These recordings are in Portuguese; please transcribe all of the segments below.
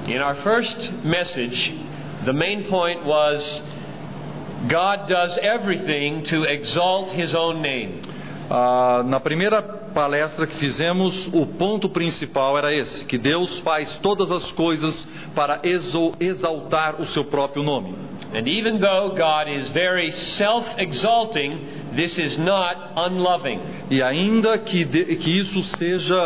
In our first message, the main point was God does everything to exalt His own name. Na primeira palestra que fizemos, o ponto principal era esse, que Deus faz todas as coisas para exaltar o seu próprio nome. And even though God is very self-exalting, this is not unloving. E ainda que isso seja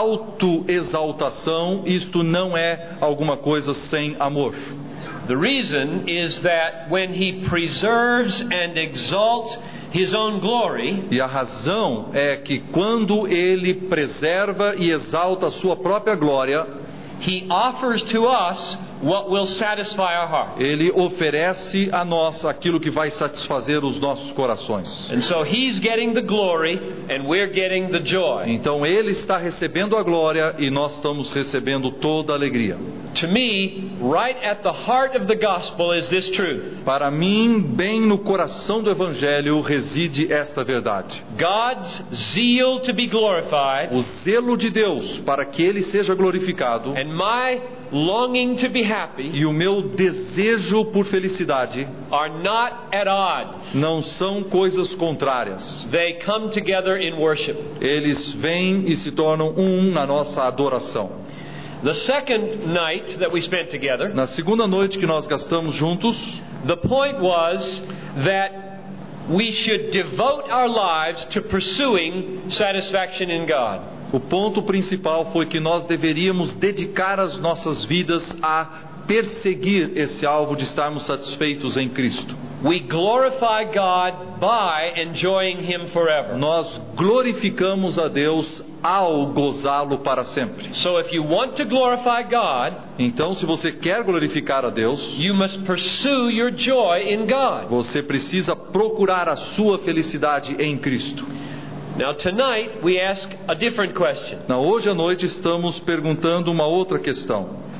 autoexaltação, isto não é alguma coisa sem amor. The reason is that when He preserves and exalts His own glory, e a razão é que quando Ele preserva e exalta a sua própria glória, He offers to us what will satisfy our hearts. Ele oferece a nós aquilo que vai satisfazer os nossos corações. And so He's getting the glory and we're getting the joy. Então Ele está recebendo a glória e nós estamos recebendo toda a alegria. To me, right at the heart of the gospel is this truth. Para mim, bem no coração do Evangelho reside esta verdade. God's zeal to be glorified, o zelo de Deus para que Ele seja glorificado, and my longing to be happy, e o meu desejo por felicidade, are not at odds. Não são coisas contrárias. They come together in worship. Eles vêm e se tornam na nossa adoração. The second night that we spent together, na segunda noite que nós gastamos juntos, the point was that we should devote our lives to pursuing satisfaction in God. O ponto principal foi que nós deveríamos dedicar as nossas vidas a perseguir esse alvo de estarmos satisfeitos em Cristo. We glorify God by enjoying Him forever. Nós glorificamos a Deus ao gozá-lo para sempre. So if you want to glorify God, então se você quer glorificar a Deus, you must pursue your joy in God. Você precisa procurar a sua felicidade em Cristo. Now tonight we ask a different question. Hoje à noite estamos perguntando uma outra questão.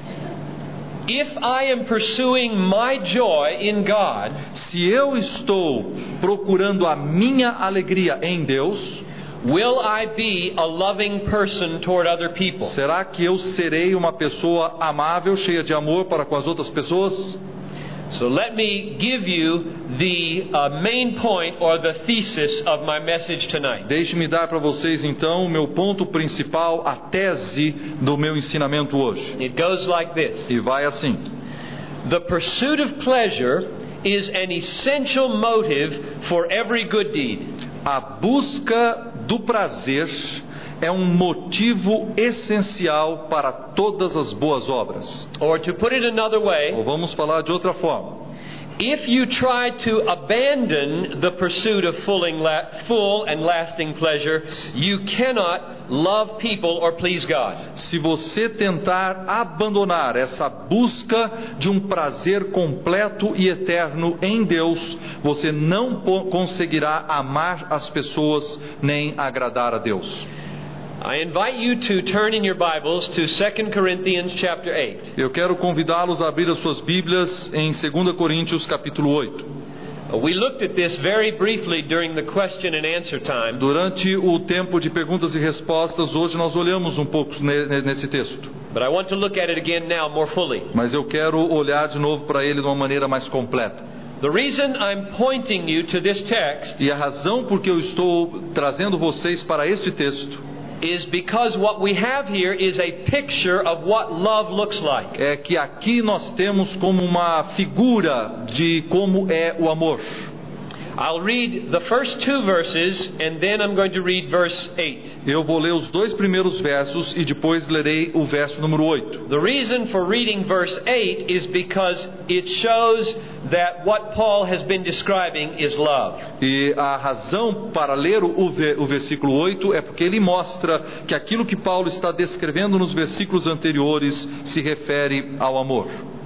If I am pursuing my joy in God, se eu estou procurando a minha alegria em Deus, will I be a loving person toward other people? Será que eu serei uma pessoa amável, cheia de amor para com as outras pessoas? So let me give you the main point or the thesis of my message tonight. Deixe-me dar para vocês então o meu ponto principal, a tese do meu ensinamento hoje. It goes like this. E vai assim: The pursuit of pleasure is an essential motive for every good deed. A busca do prazer é um motivo essencial para todas as boas obras. Or to put it another way, ou vamos falar de outra forma. If you try to abandon the pursuit of full and lasting pleasure, you cannot love people or please God. Se você tentar abandonar essa busca de um prazer completo e eterno em Deus, você não conseguirá amar as pessoas nem agradar a Deus. I invite you to turn in your Bibles to 2 Corinthians chapter 8. Eu quero convidá-los a abrir as suas Bíblias em 2 Coríntios capítulo 8. We looked at this very briefly during the question and answer time. Durante o tempo de perguntas e respostas, hoje nós olhamos um pouco nesse texto. But I want to look at it again now more fully. Mas eu quero olhar de novo para ele de uma maneira mais completa. The reason I'm pointing you to this text, e a razão por que eu estou trazendo vocês para este texto, is because what we have here is a picture of what love looks like. É que aqui nós temos como uma figura de como é o amor. I'll read the first two verses and then I'm going to read verse 8. Eu vou ler os dois primeiros versos e depois lerei o verso número 8. The reason for reading verse 8 is because it shows that what Paul has been describing is love. E a razão para ler o versículo 8 é porque ele mostra que aquilo que Paulo está descrevendo nos versículos anteriores se refere ao amor.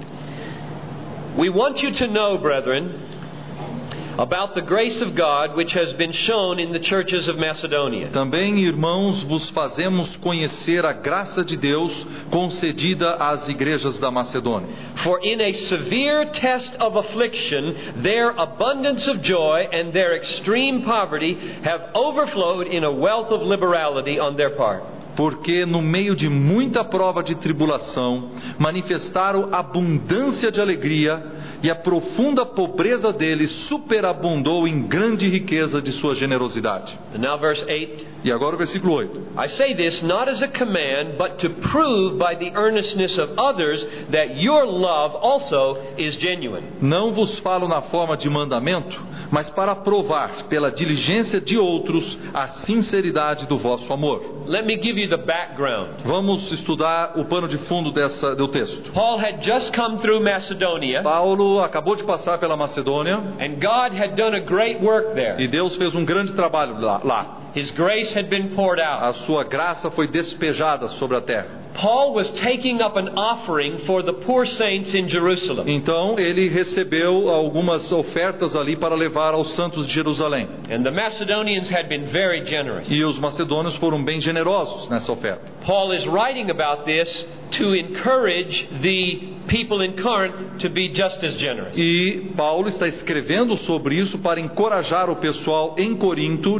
We want you to know, brethren, about the grace of God which has been shown in the churches of Macedonia. Também, irmãos, vos fazemos conhecer a graça de Deus concedida às igrejas da Macedônia. For in a severe test of affliction, their abundance of joy and their extreme poverty have overflowed in a wealth of liberality on their part. porque no meio de muita prova de tribulação, manifestaram abundância de alegria, e a profunda pobreza deles superabundou em grande riqueza de sua generosidade. And now verse 8. E agora o versículo 8. I say this not as a command, but to prove by the earnestness of others that your love also is genuine. Não vos falo na forma de mandamento, mas para provar pela diligência de outros a sinceridade do vosso amor. Let me give you the background. Vamos estudar o pano de fundo do texto. Paul had just come through Macedonia, Paulo acabou de passar pela Macedônia, and God had done a great work there. e Deus fez um grande trabalho lá. His grace had been poured out. A sua graça foi despejada sobre a terra. Paul was taking up an offering for the poor saints in Jerusalem. Então ele recebeu algumas ofertas ali para levar aos santos de Jerusalém. And the Macedonians had been very generous. E os macedônios foram bem generosos nessa oferta. Paul is writing about this to encourage the people in Corinth to be just as generous. E Paulo está escrevendo sobre isso para encorajar o pessoal em Corinto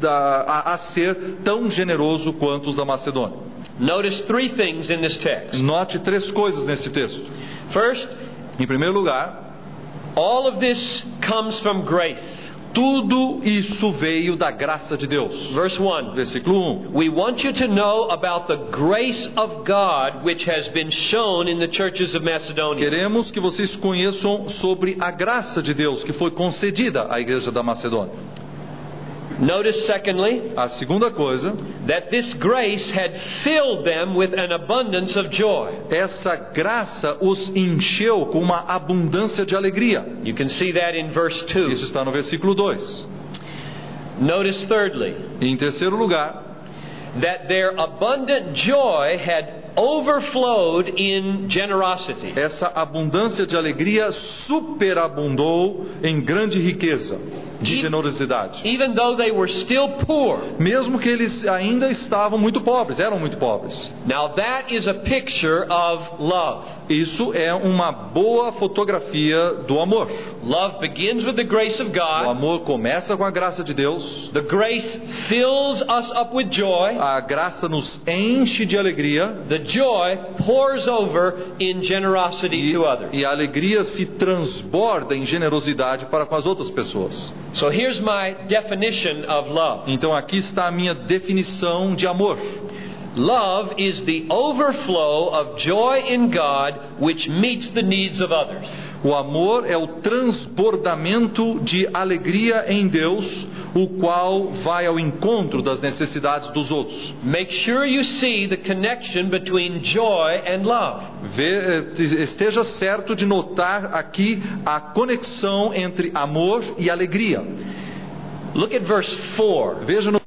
a ser tão generoso quanto os da Macedônia. Notice three things in this text. Note 3 coisas nesse texto. First, Em primeiro lugar, all of this comes from grace. tudo isso veio da graça de Deus. Verse 1. Versículo 1. We want you to know about the grace of God which has been shown in the churches of Macedonia. Queremos que vocês conheçam sobre a graça de Deus que foi concedida à igreja da Macedônia. Notice, secondly, A segunda coisa, that this grace had filled them with an abundance of joy. essa graça os encheu com uma abundância de alegria. You can see that in verse 2. Isso está no versículo 2. Notice, thirdly, E em terceiro lugar, that their abundant joy had overflowed in generosity. essa abundância de alegria superabundou em grande riqueza de generosidade. Even though they were still poor. Mesmo que eles ainda estavam muito pobres, eram muito pobres. Now that is a picture of love. Isso é uma boa fotografia do amor. Love begins with the grace of O God. amor começa com a graça de Deus. The grace fills us up with joy. A graça nos enche de alegria. The joy pours over in generosity to others. E a alegria se transborda em generosidade para com as outras pessoas. So here's my definition of love. Então aqui está a minha definição de amor. Love is the overflow of joy in God which meets the needs of others. O amor é o transbordamento de alegria em Deus, o qual vai ao encontro das necessidades dos outros. Make sure you see the connection between joy and love. Esteja certo de notar aqui a conexão entre amor e alegria. Look at verse 4. Veja no...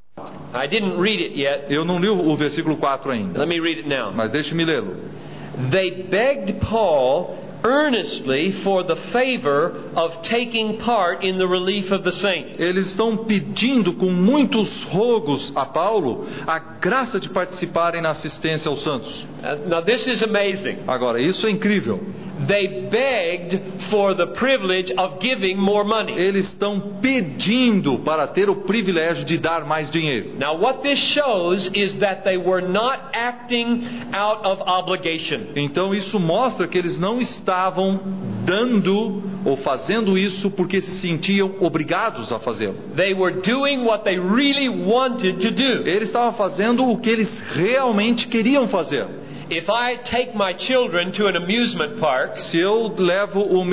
I didn't read it yet. Eu não li o versículo 4 ainda, Let me read it now. mas deixe-me lê-lo. They begged Paul earnestly for the favor of taking part in the relief of the saints. Eles estão pedindo com muitos rogos a Paulo a graça de participarem na assistência aos santos. Now this is amazing. Agora, isso é incrível. They begged for the privilege of giving more money. Eles estão pedindo para ter o privilégio de dar mais dinheiro. Now what this shows is that they were not acting out of obligation. Então isso mostra que eles não estavam dando ou fazendo isso porque se sentiam obrigados a fazê-lo. They were doing what they really wanted to do. Eles estavam fazendo o que eles realmente queriam fazer. If I take my children to an amusement park, Se eu levo o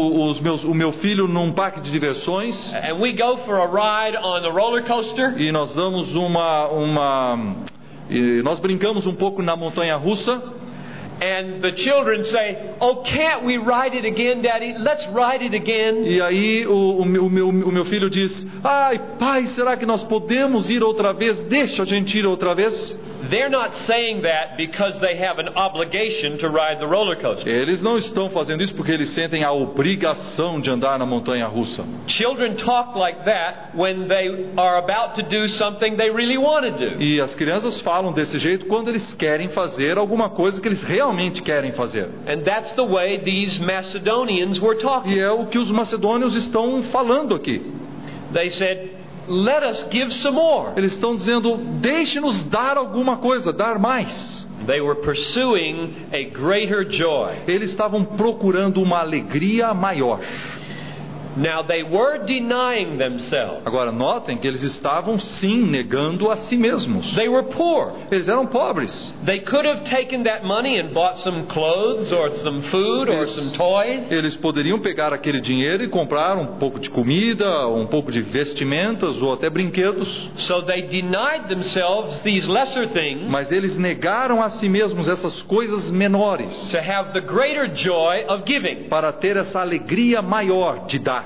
meu filho num parque de diversões and we go for a ride on the roller coaster, e nós damos nós brincamos um pouco na montanha russa, and the children say, "Oh, can't we ride it again, Daddy? Let's ride it again." e aí o meu filho diz: ai pai, será que nós podemos ir outra vez? Deixa a gente ir outra vez. They're not saying that because they have an obligation to ride the roller coaster. Eles não estão fazendo isso porque eles sentem a obrigação de andar na montanha russa. Children talk like that when they are about to do something they really want to do. E as crianças falam desse jeito quando eles querem fazer alguma coisa que eles realmente querem fazer. And that's the way these Macedonians were talking. E é o que os macedônios estão falando aqui. They said, let us give some more. Eles estão dizendo, deixe-nos dar alguma coisa, dar mais. They were pursuing a greater joy. Eles estavam procurando uma alegria maior. Now they were denying themselves. Agora notem que eles estavam sim negando a si mesmos. They were poor. Eles eram pobres. They could have taken that money and bought some clothes or some food or some toys. Eles poderiam pegar aquele dinheiro e comprar um pouco de comida, um pouco de vestimentas ou até brinquedos. So they denied themselves these lesser things. Mas eles negaram a si mesmos essas coisas menores. To have the greater joy of giving. Para ter essa alegria maior de dar.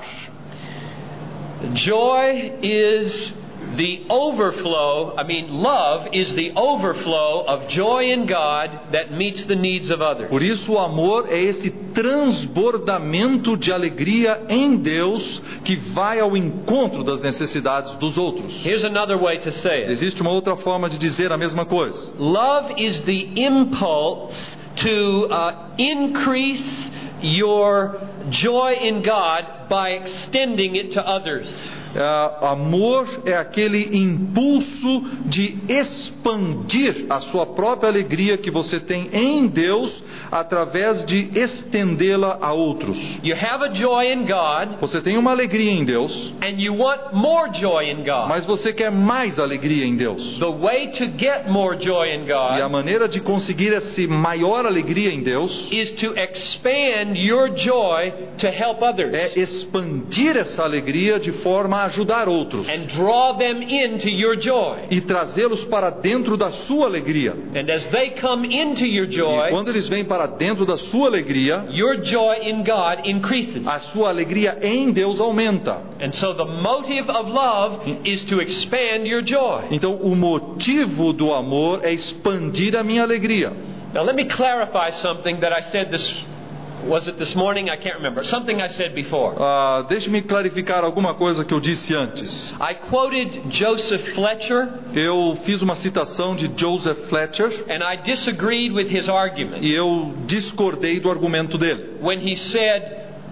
Joy is the overflow, love is the overflow of joy in God that meets the needs of others. Por isso o amor é esse transbordamento de alegria em Deus que vai ao encontro das necessidades dos outros. Here's another way to say it. Existe uma outra forma de dizer a mesma coisa. Love is the impulse to increase your joy in God by extending it to others. Amor é aquele impulso de expandir a sua própria alegria que você tem em Deus através de estendê-la a outros. You have a joy in God. Você tem uma alegria em Deus. And you want more joy in God. Mas você quer mais alegria em Deus. The way to get more joy in God. E a maneira de conseguir essa maior alegria em Deus is to expand your joy to help others. É expandir essa alegria de forma a ajudar outros. And draw them into your joy. E trazê-los para dentro da sua alegria. And as they come into your joy, e quando eles vêm para dentro da sua alegria, your joy in God increases. A sua alegria em Deus aumenta. And so the motive of love is to expand your joy. Então o motivo do amor é expandir a minha alegria. Now let me clarify something that I said Was it this morning? I can't remember. Something I said before. Deixe-me clarificar alguma coisa que eu disse antes. I quoted Joseph Fletcher. Eu fiz uma citação de Joseph Fletcher. And I disagreed with his argument. E eu discordei do argumento dele. When he said,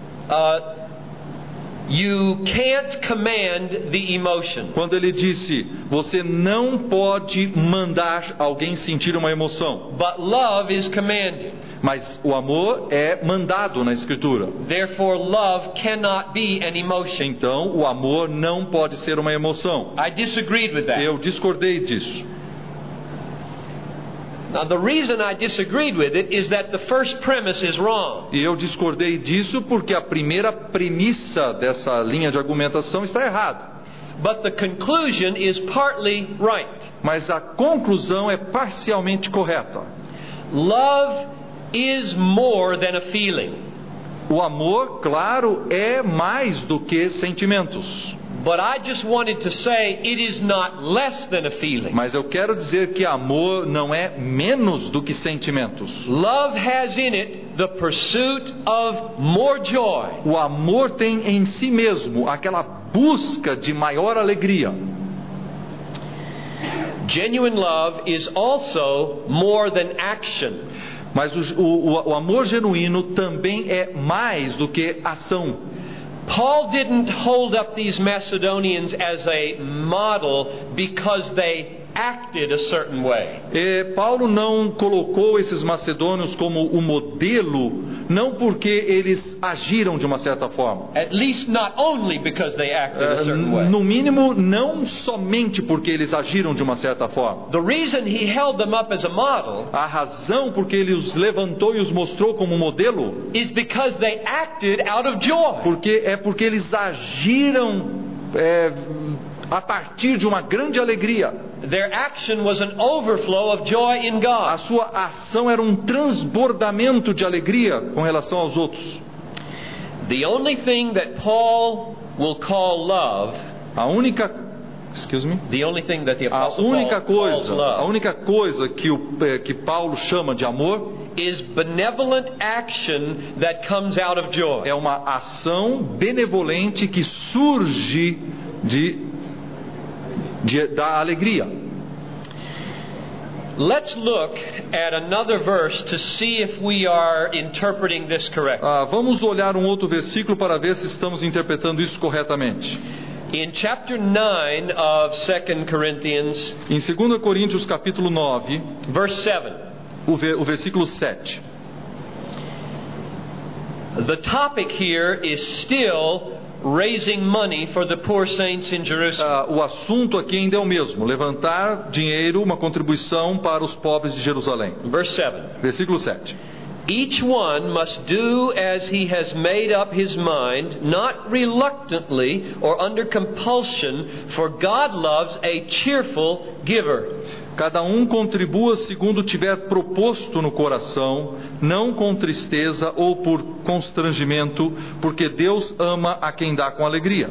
you can't command the emotion. Quando ele disse, você não pode mandar alguém sentir uma emoção. But love is commanded. Mas o amor é mandado na Escritura. Therefore, love cannot be an emotion. Então, o amor não pode ser uma emoção. I disagreed with that. Eu discordei disso. Now, the reason I disagreed with it is that the first premise is wrong. E eu discordei disso porque a primeira premissa dessa linha de argumentação está errada. But the conclusion is partly right. Mas a conclusão é parcialmente correta. Love is more than a feeling. O amor, claro, é mais do que sentimentos. But I just wanted to say it is not less than a feeling. Mas eu quero dizer que amor não é menos do que sentimentos. Love has in it the pursuit of more joy. O amor tem em si mesmo aquela busca de maior alegria. Genuine love is also more than action. Mas o amor genuíno também é mais do que ação. Paul didn't hold up these Macedonians as a model because they acted a certain way. Paulo não colocou esses macedônios como o modelo, não porque eles agiram de uma certa forma. At least not only because they acted a certain way. No mínimo, não somente porque eles agiram de uma certa forma. The reason he held them up as a model, a razão porque ele os levantou e os mostrou como modelo, is because they acted out of joy. Porque eles agiram a partir de uma grande alegria. Their action was an overflow of joy in God. A sua ação era um transbordamento de alegria com relação aos outros. The only thing that Paul will call love, the only thing that the Apostle a única coisa que Paulo chama de amor is benevolent action that comes out of joy. É uma ação benevolente que surge da alegria. Let's look at another verse to see if we are interpreting this correctly. Vamos olhar um outro versículo para ver se estamos interpretando isso corretamente. In chapter 9 of 2 Corinthians, Em 2 Coríntios capítulo 9, verse 7, o versículo 7. the topic here is still raising money for the poor saints in Jerusalem. O assunto aqui ainda é o mesmo: levantar dinheiro, uma contribuição para os pobres de Jerusalém. Verse 7. Versículo 7. Each one must do as he has made up his mind, not reluctantly or under compulsion, for God loves a cheerful giver. Cada um contribua segundo tiver proposto no coração, não com tristeza ou por constrangimento, porque Deus ama a quem dá com alegria.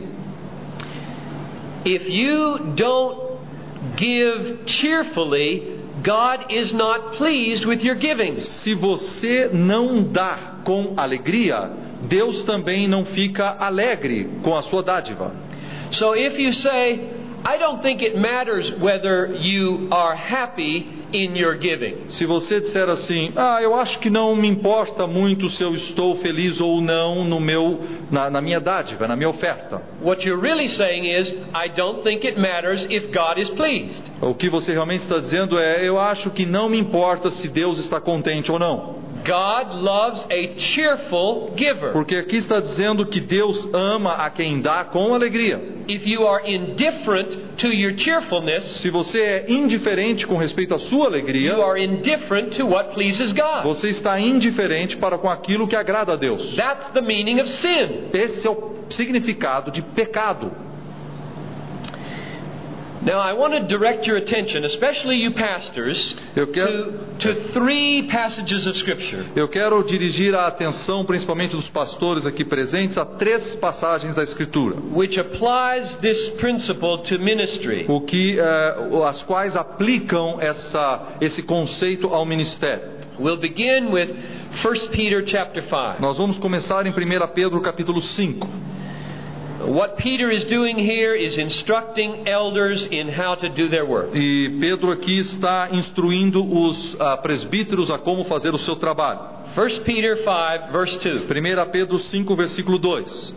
If you don't give cheerfully, God is not pleased with your giving. Se você não dá com alegria, Deus também não fica alegre com a sua dádiva. So if you say, I don't think it matters whether you are happy in your giving. Se você disser assim: eu acho que não me importa muito se eu estou feliz ou não na minha dádiva, na minha oferta. What you're really saying is, I don't think it matters if God is pleased. O que você realmente está dizendo é: eu acho que não me importa se Deus está contente ou não. God loves a cheerful giver. Porque aqui está dizendo que Deus ama a quem dá com alegria. If you are indifferent to your cheerfulness, Se você é indiferente com respeito à sua alegria, you are indifferent to what pleases God. você está indiferente para com aquilo que agrada a Deus. That's the meaning of sin. Esse é o significado de pecado. Now I want to direct your attention, especially you pastors, Eu quero- to three passages of Scripture. Eu quero dirigir a atenção, principalmente dos pastores aqui presentes, a 3 passagens da Escritura, Which applies this principle to ministry. as quais aplicam esse conceito ao ministério. We'll begin with 1 Peter chapter 5. Nós vamos começar em 1 Pedro capítulo 5. What Peter is doing here is instructing elders in how to do their work. E Pedro aqui está instruindo os presbíteros a como fazer o seu trabalho. 1 Peter 5 verse 2. 1 Pedro 5, versículo 2.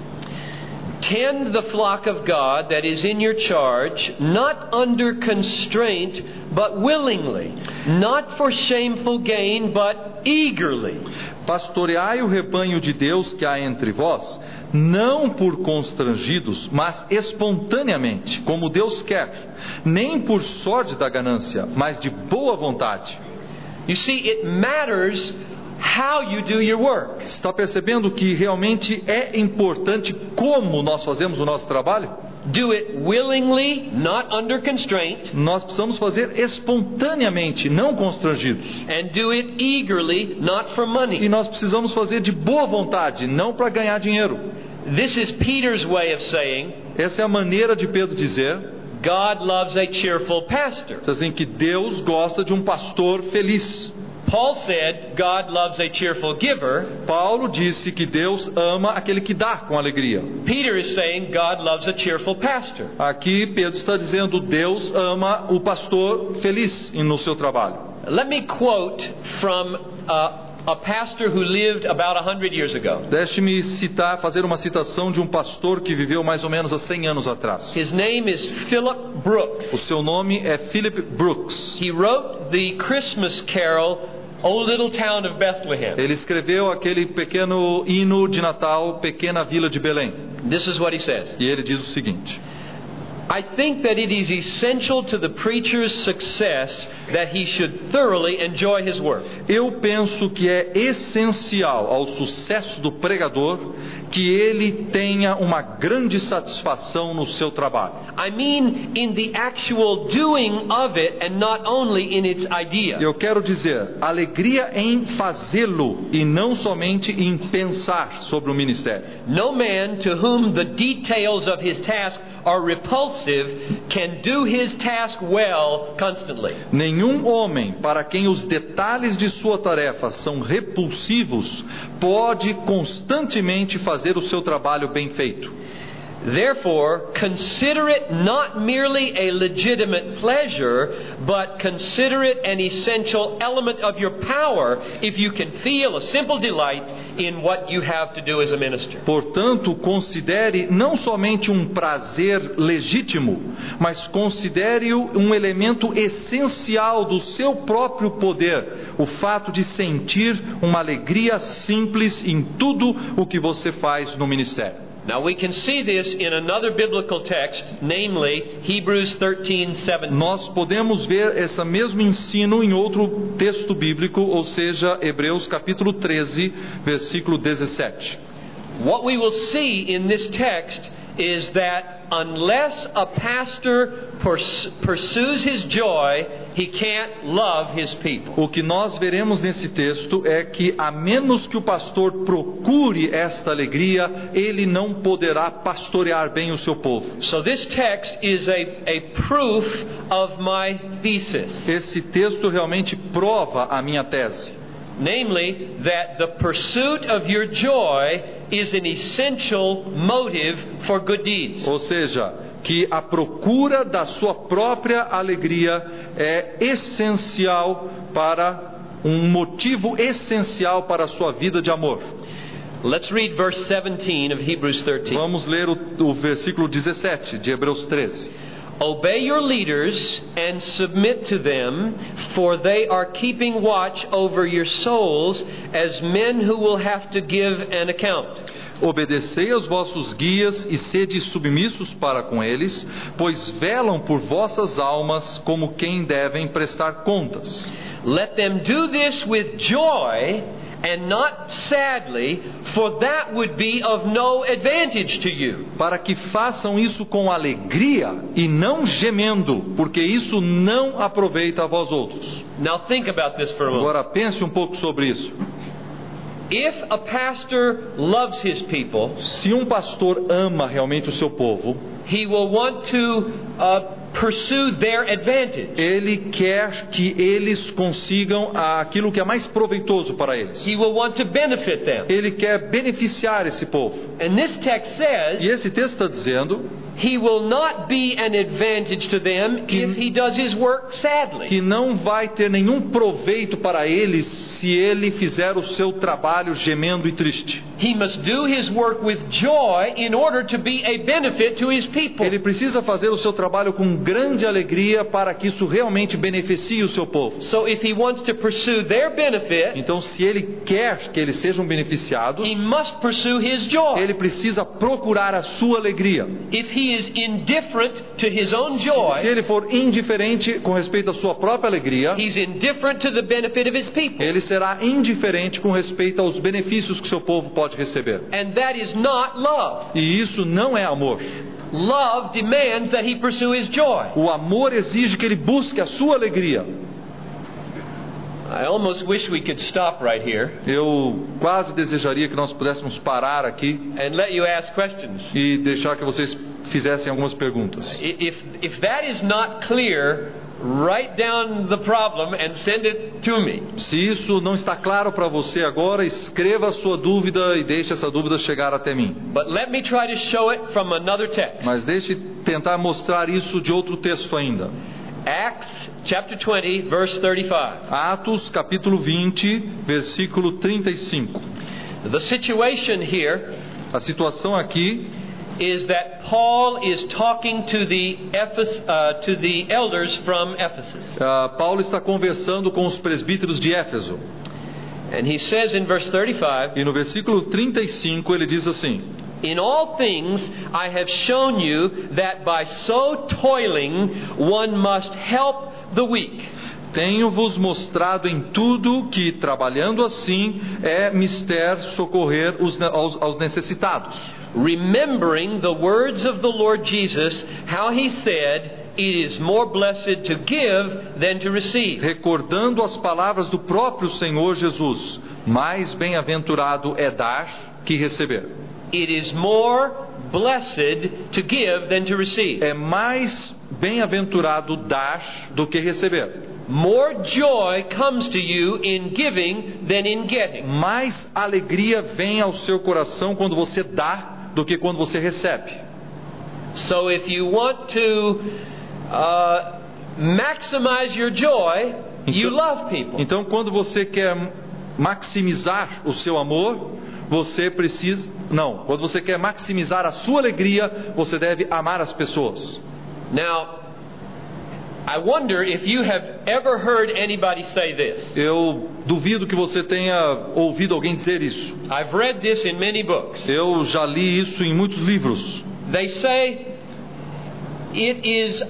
Tend the flock of God that is in your charge, not under constraint, but willingly, not for shameful gain, but eagerly. Pastoreai o rebanho de Deus que há entre vós, não por constrangidos, mas espontaneamente, como Deus quer, nem por sorte da ganância, mas de boa vontade. You see, it matters how you do your work. Está percebendo que realmente é importante como nós fazemos o nosso trabalho? Do it willingly, not under constraint, Nós precisamos fazer espontaneamente, não constrangidos. and do it eagerly, not for E money. nós precisamos fazer de boa vontade, não para ganhar dinheiro. This is Peter's way of saying, Essa é a maneira de Pedro dizer, God loves a cheerful pastor. assim, que Deus gosta de um pastor feliz. Paul said, God loves a cheerful giver. Paulo disse que Deus ama aquele que dá com alegria. Peter is saying, God loves a cheerful pastor. Aqui Pedro está dizendo: Deus ama o pastor feliz no seu trabalho. Let me quote from a pastor who lived about 100 years ago. Deixe-me fazer uma citação de um pastor que viveu mais ou menos há 100 anos atrás. His name is Philip Brooks. O seu nome é Philip Brooks. He wrote the Christmas carol, O Little Town of Bethlehem. Ele escreveu aquele pequeno hino de Natal, Pequena Vila de Belém. This is what he says. E ele diz o seguinte: I think that it is essential to the preacher's success that he should thoroughly enjoy his work. Eu penso que é essencial ao sucesso do pregador que ele tenha uma grande satisfação no seu trabalho. I mean in the actual doing of it and not only in its idea. Eu quero dizer, alegria em fazê-lo e não somente em pensar sobre o ministério. No man to whom the details of his task are repulsive can do his task well constantly. Nenhum homem para quem os detalhes de sua tarefa são repulsivos pode constantemente fazer o seu trabalho bem feito. Therefore, consider it not merely a legitimate pleasure, but consider it an essential element of your power if you can feel a simple delight in what you have to do as a minister. Portanto, considere não somente um prazer legítimo, mas considere-o um elemento essencial do seu próprio poder, o fato de sentir uma alegria simples em tudo o que você faz no ministério. Now we can see this in another biblical text, namely Hebrews 13:17. Nós podemos ver esse mesmo ensino em outro texto bíblico, ou seja, Hebreus capítulo 13, versículo 17. What we will see in this text is that unless a pastor pursues his joy, he can't love his people. O que nós veremos nesse texto é que, a menos que o pastor procure esta alegria, ele não poderá pastorear bem o seu povo. So this text is a proof of my thesis. Esse texto realmente prova a minha tese. Namely, that the pursuit of your joy is an essential motive for good deeds. Ou seja, que a procura da sua própria alegria é essencial para um motivo essencial para a sua vida de amor. Let's read verse 17 of Hebrews 13. Vamos ler o versículo 17 de Hebreus 13. Obey your leaders and submit to them, for they are keeping watch over your souls as men who will have to give an account. Obedecei aos vossos guias e sede submissos para com eles, pois velam por vossas almas como quem devem prestar contas. Let them do this with joy and not sadly, for that would be of no advantage to you. Para que façam isso com alegria e não gemendo, porque isso não aproveita a vós outros. Now think about this for a moment. Agora pense um pouco sobre isso. If a pastor loves his people, se um pastor ama realmente o seu povo, he will want to pursue their advantage. Ele quer que eles consigam aquilo que é mais proveitoso para eles. He will want to benefit them. Ele quer beneficiar esse povo. And this text says, e esse texto está dizendo, he will not be an advantage to them if he does his work sadly. Que não vai ter nenhum proveito para eles se ele fizer o seu trabalho gemendo e triste. He must do his work with joy in order to be a benefit to his people. Ele precisa fazer o seu trabalho com grande alegria para que isso realmente beneficie o seu povo. So if he wants to pursue their benefit, então se ele quer que eles sejam beneficiados, he must pursue his joy. Ele precisa procurar a sua alegria. If he is indifferent to his own joy, se ele for indiferente com respeito à sua própria alegria, he's indifferent to the benefit of his people. Ele será indiferente com respeito aos benefícios que seu povo pode receber. And that is not love. E isso não é amor. Love demands that he pursue his joy. O amor exige que ele busque a sua alegria. I almost wish we could stop right here. Eu quase desejaria que nós pudéssemos parar aqui and let you ask questions. E deixar que vocês fizessem algumas perguntas. If that is not clear, write down the problem and send it to me. Se isso não está claro para você agora, escreva a sua dúvida e deixe essa dúvida chegar até mim. But let me try to show it from another text. Mas deixe tentar mostrar isso de outro texto ainda. Acts chapter 20 verse 35. Atos capítulo 20, versículo 35. The situation here, a situação aqui, is that Paul is talking to the elders from Ephesus. Paulo está conversando com os presbíteros de Éfeso. And he says in verse 35, e no versículo 35 ele diz assim: In all things I have shown you that by so toiling one must help the weak. Tenho-vos mostrado em tudo que, trabalhando assim, é mister socorrer aos necessitados. Remembering the words of the Lord Jesus, how he said, it is more blessed to give than to receive. Recordando as palavras do próprio Senhor Jesus, mais bem-aventurado é dar que receber. It is more blessed to give than to receive. É mais bem-aventurado dar do que receber. More joy comes to you in giving than in getting. Mais alegria vem ao seu coração quando você dá do que quando você recebe. So if you want to maximize your joy, you love people. Então, quando você quer maximizar o seu amor, você precisa... Não, quando você quer maximizar a sua alegria, você deve amar as pessoas. Now, I wonder if you have ever heard anybody say this. Eu duvido que você tenha ouvido alguém dizer isso. I've read this in many books. Eu já li isso em muitos livros. They say it is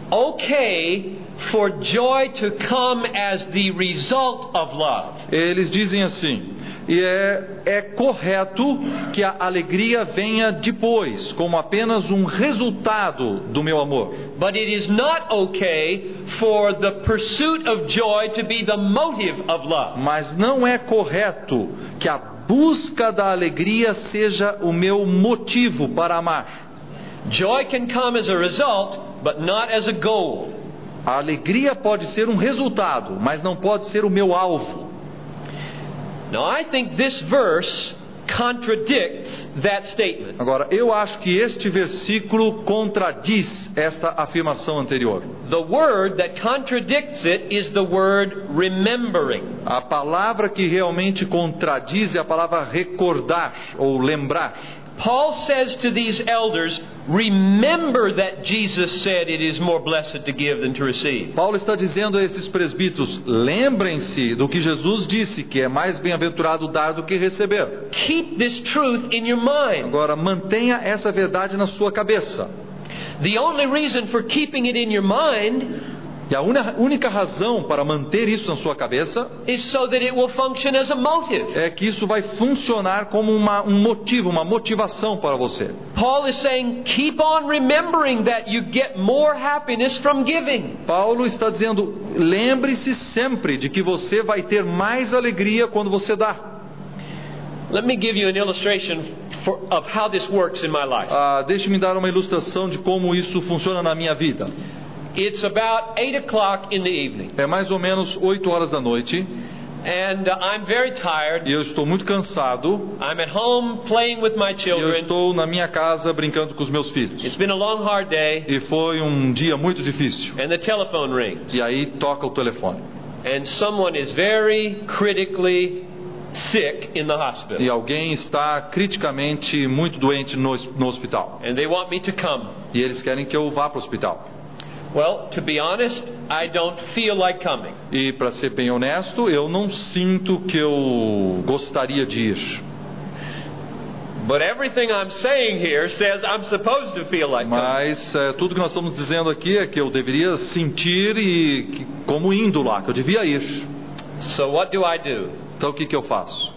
okay for joy to come as the result of love. Eles dizem assim: e é correto que a alegria venha depois, como apenas um resultado do meu amor. But it is not okay for the pursuit of joy to be the motive of love. Mas não é correto que a busca da alegria seja o meu motivo para amar. Joy can come as a result, but not as a goal. A alegria pode ser um resultado, mas não pode ser o meu alvo. Now, I think this verse contradicts that statement. Agora, eu acho que este versículo contradiz esta afirmação anterior. The word that contradicts it is the word remembering. A palavra que realmente contradiz é a palavra recordar ou lembrar. Paul says to these elders, remember that Jesus said it is more blessed to give than to receive. Paulo está dizendo a esses presbíteros: lembrem-se do que Jesus disse, que é mais bem-aventurado dar do que receber. Keep this truth in your mind. Agora, mantenha essa verdade na sua cabeça. The only reason for keeping it in your mind E a única razão para manter isso na sua cabeça is so that it will function as a motive. é que isso vai funcionar como um motivo, uma motivação para você. Paul is saying, keep on remembering that you get more happiness from giving. Paulo está dizendo: lembre-se sempre de que você vai ter mais alegria quando você dá. Let me give you an illustration of how this works in my life. Deixe-me dar uma ilustração de como isso funciona na minha vida. It's about 8 o'clock in the evening. É mais ou menos 8 horas da noite. And I'm very tired. E eu estou muito cansado. I'm at home playing with my E eu children. estou na minha casa brincando com os meus filhos. It's been a long, hard day. E foi um dia muito difícil. And the telephone rings. E aí toca o telefone. And someone is very critically sick in the hospital. E alguém está criticamente muito doente no hospital. And they want me to come. E eles querem que eu vá para o hospital. Well, to be honest, I don't feel like coming. E para ser bem honesto, eu não sinto que eu gostaria de ir. But everything I'm saying here says I'm supposed to feel like coming. Mas tudo que nós estamos dizendo aqui é que eu deveria sentir como indo lá, que eu devia ir. So what do I do? Então o que eu faço?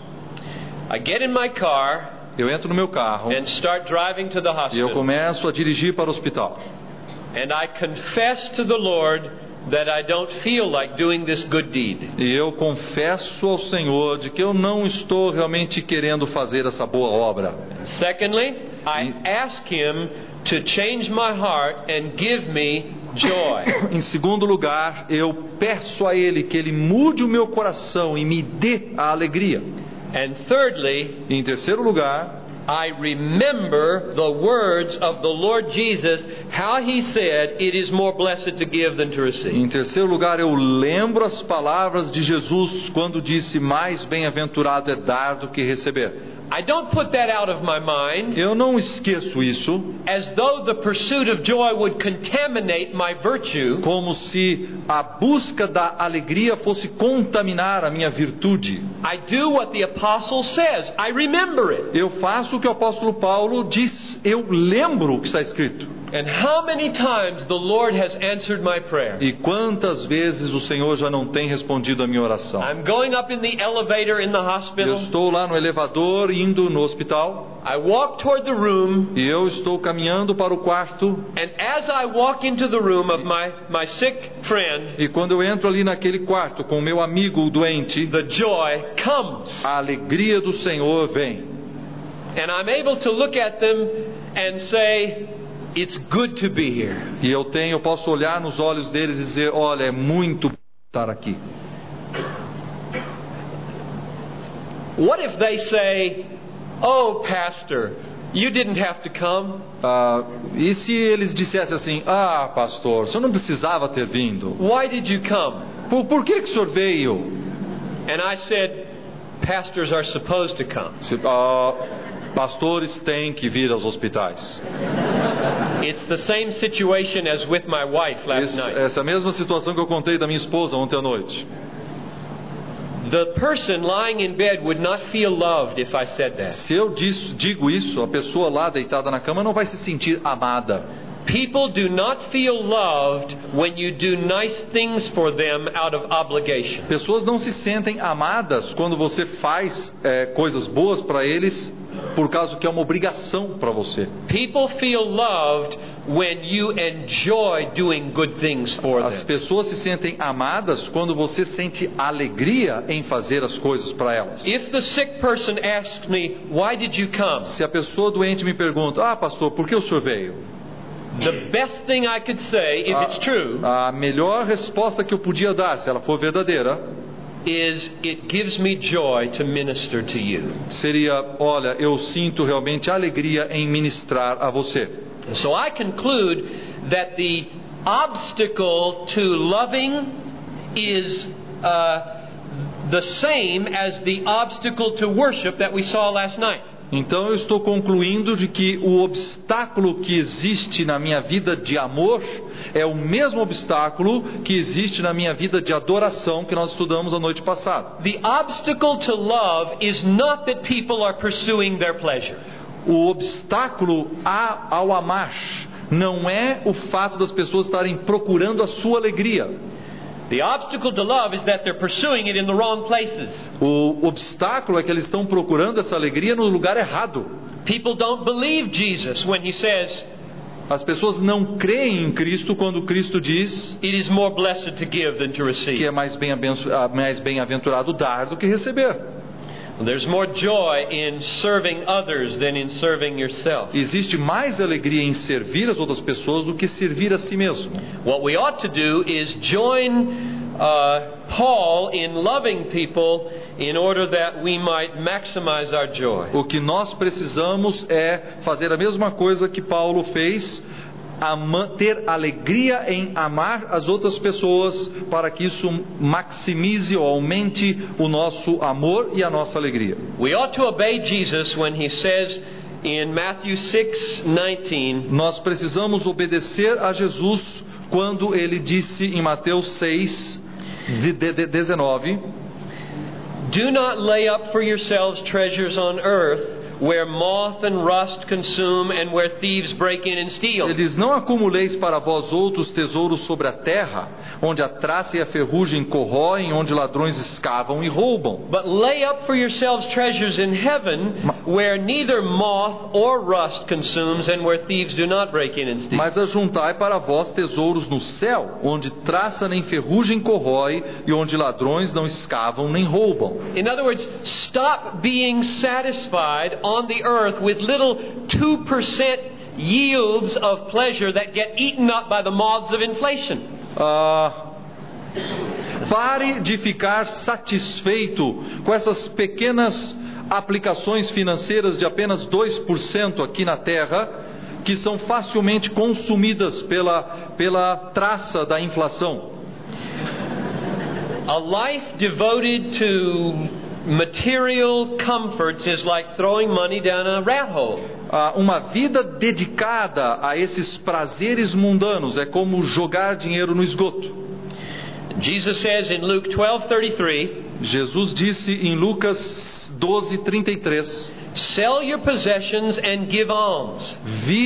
I get in my car Eu entro no meu carro and start driving to the e eu hospital. começo a dirigir para o hospital. And I confess to the Lord that I don't feel like doing this good deed. E eu confesso ao Senhor de que eu não estou realmente querendo fazer essa boa obra. Secondly, I ask Him to change my heart and give me joy. Em segundo lugar, eu peço a Ele que Ele mude o meu coração e me dê a alegria. And thirdly, E em terceiro lugar, I remember the words of the Lord Jesus, how He said, it is more blessed to give than to receive. em terceiro lugar, eu lembro as palavras de Jesus quando disse: mais bem-aventurado é dar do que receber. I don't put that out of my mind Eu não esqueço isso, as though the pursuit of joy would contaminate my virtue. como se a busca da alegria fosse contaminar a minha virtude. I do what the apostle says. I remember it. Eu faço o que o apóstolo Paulo diz, eu lembro o que está escrito. And how many times the Lord has answered my prayer. E quantas vezes o Senhor já não tem respondido a minha oração. I'm going up in the elevator in the Eu hospital. estou lá no elevador indo no hospital. I walk toward the room. E eu estou caminhando para o quarto. And as I walk into the room of my sick friend, E quando eu entro ali naquele quarto com o meu amigo doente, the joy comes. a alegria do Senhor vem. And I'm able to look at them and say, it's good to be here. E eu posso olhar nos olhos deles e dizer: olha, é muito bom estar aqui. What if they say, oh, pastor, You didn't have to come. E se eles dissessem assim: ah, pastor, o senhor não precisava ter vindo. Why did you come? Por que o senhor veio? And I said, pastors are supposed to come. Pastores têm que vir aos hospitais. It's the same situation as with my wife last night. Essa mesma situação que eu contei da minha esposa ontem à noite. The person lying in bed would not feel loved if I said that. Se eu digo isso, a pessoa lá deitada na cama não vai se sentir amada. People do not feel loved when you do nice things for them out of obligation. Pessoas não se sentem amadas quando você faz coisas boas para eles por causa que é uma obrigação para você. People feel loved when you enjoy doing good things for As them. pessoas se sentem amadas quando você sente alegria em fazer as coisas para elas. If the sick person asks me, why did you come? Se a pessoa doente me pergunta: ah, pastor, por que o senhor veio? The best thing I could say, if it's true, A melhor resposta que eu podia dar, se ela for verdadeira, is it gives me joy to minister to you. seria: olha, eu sinto realmente alegria em ministrar a você. So I conclude that the obstacle to loving is the same as the obstacle to worship that we saw last night. Então eu estou concluindo de que o obstáculo que existe na minha vida de amor é o mesmo obstáculo que existe na minha vida de adoração que nós estudamos a noite passada. The obstacle to love is not that people are pursuing their pleasure. O obstáculo ao amar não é o fato das pessoas estarem procurando a sua alegria. The obstacle to love is that they're pursuing it in the wrong places. O obstáculo é que eles estão procurando essa alegria no lugar errado. People don't believe Jesus when he says, As pessoas não creem em Cristo quando Cristo diz it is more blessed to give than to que receive. é mais bem-aventurado dar do que receber. There's more joy in serving others than in serving yourself. Existe mais alegria em servir as outras pessoas do que servir a si mesmo. What we ought to do is join Paul in loving people in order that we might maximize our joy. O que nós precisamos é fazer a mesma coisa que Paulo fez, ter alegria em amar as outras pessoas, para que isso maximize ou aumente o nosso amor e a nossa alegria. We ought to obey Jesus when he says in Matthew 6:19, Nós precisamos obedecer a Jesus quando ele disse em Mateus 6:19, do not lay up for yourselves treasures on earth, where moth and rust consume and where thieves break in and steal. ele diz: não acumuleis para vós outros tesouros sobre a terra, onde a traça e a ferrugem corroem, onde ladrões escavam e roubam. But lay up for yourselves treasures in heaven, where neither moth or rust consumes and where thieves do not break in and steal. Mas ajuntai para vós tesouros no céu, onde traça nem ferrugem corrói, e onde ladrões não escavam nem roubam. In other words, stop being satisfied on the earth with little 2% yields of pleasure that get eaten up by the moths of inflation. Pare de ficar satisfeito com essas pequenas aplicações financeiras de apenas 2% aqui na terra, que são facilmente consumidas pela traça da inflação. A life devoted to material comforts is like throwing money down a rat hole. Uma vida dedicada a esses prazeres mundanos é como jogar dinheiro no esgoto. Jesus says in Luke 12:33, Jesus disse em Lucas 12:33, sell your possessions and give alms.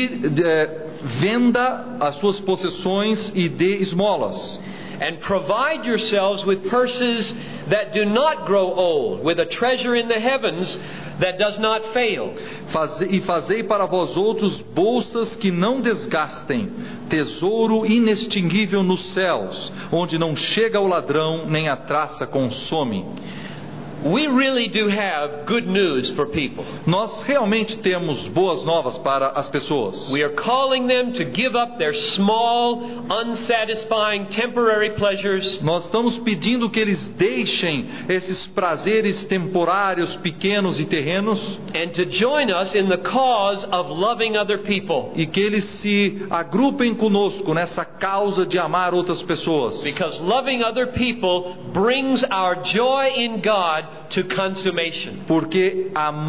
Venda as suas possessões e dê esmolas. And provide yourselves with purses that do not grow old, with a treasure in the heavens that does not fail. Fazei para vós outros bolsas que não desgastem, tesouro inextinguível nos céus, onde não chega o ladrão nem a traça consome. we really do have good news for people. Nós realmente temos boas novas para as pessoas. We are calling them to give up their small, unsatisfying, temporary pleasures. Nós estamos pedindo que eles deixem esses prazeres temporários, pequenos e terrenos, And to join us in the cause of loving other people. e que eles se agrupem conosco nessa causa de amar outras pessoas. Because loving other people brings our joy in God to consummation. Porque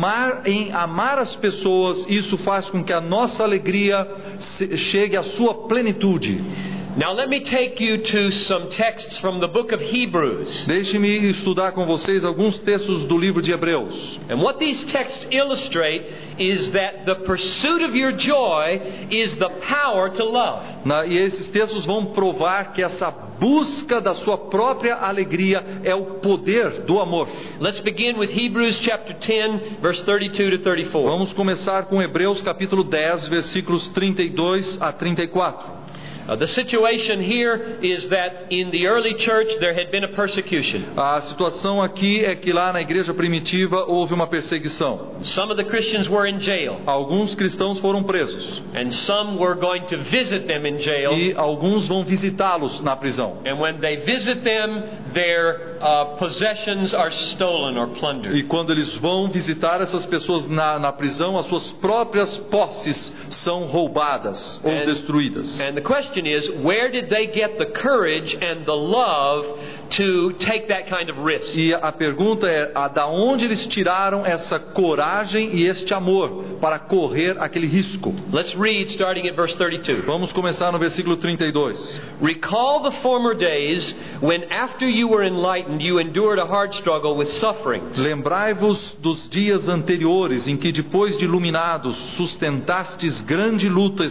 amar as pessoas, isso faz com que a nossa alegria chegue à sua plenitude. Now let me take you to some texts from the book of Hebrews. Deixe-me estudar com vocês alguns textos do livro de Hebreus. And what these texts illustrate is that the pursuit of your joy is the power to love. E esses textos vão provar que essa busca da sua própria alegria é o poder do amor. Let's begin with Hebrews chapter 10, verse 32 to 34. Vamos começar com Hebreus capítulo 10, versículos 32 a 34. The situation here is that in the early church there had been a persecution. A situação aqui é que lá na igreja primitiva houve uma perseguição. Some of the Christians were in jail. Alguns cristãos foram presos. And some were going to visit them in jail. E alguns vão visitá-los na prisão. And when they visit them, their possessions are stolen or plundered. E quando eles vão visitar essas pessoas na prisão, as suas próprias posses são roubadas ou destruídas. And the question is, where did they get the courage and the love to take that kind of risk? E a pergunta é, da onde eles tiraram essa coragem e este amor para correr aquele risco? Let's read starting at verse 32. Vamos começar no versículo 32. Recall the former days when after you were enlightened you endured a hard struggle with sufferings. Lembrai-vos dos dias anteriores em que depois de iluminados sustentastes grande luta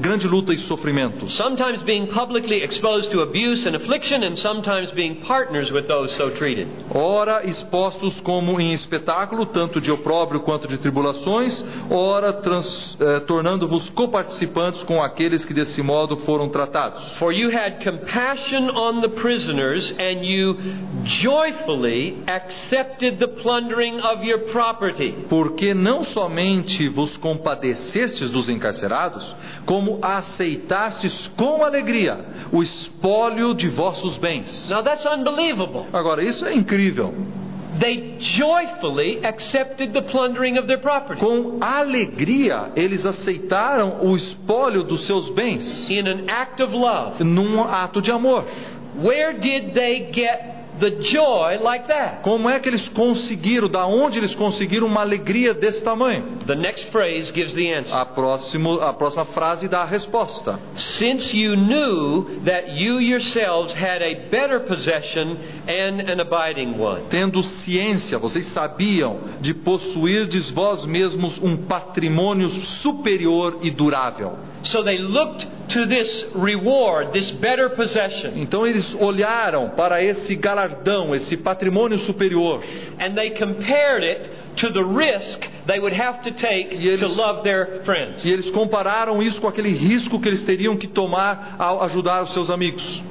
e sofrimentos. Sometimes being publicly exposed to abuse and affliction, and sometimes being partners with those so treated. Ora expostos como em espetáculo, tanto de opróbrio quanto de tribulações, ora tornando-vos coparticipantes com aqueles que desse modo foram tratados. For you had compassion on the prisoners, and you joyfully accepted the plundering of your property. Porque não somente vos compadecestes dos encarcerados, como aceitastes com alegria o espólio de vossos bens. Now that's unbelievable. Agora, isso é incrível. They joyfully accepted the plundering of their property. Com alegria, eles aceitaram o espólio dos seus bens. In an act of love. Num ato de amor. Where did they get the joy like that? Como é que eles conseguiram, da onde eles conseguiram uma alegria desse tamanho? The next phrase gives the answer. A próxima frase dá a resposta. Since you knew that you yourselves had a better possession and an abiding one. Tendo ciência, vocês sabiam de possuirdes vós mesmos um patrimônio superior e durável. So they looked to this reward, this better possession. Então eles olharam para esse galardão, esse patrimônio superior. And they compared it to the risk they would have to take to love their friends. E eles compararam isso com aquele risco que eles teriam que tomar ao ajudar os seus amigos.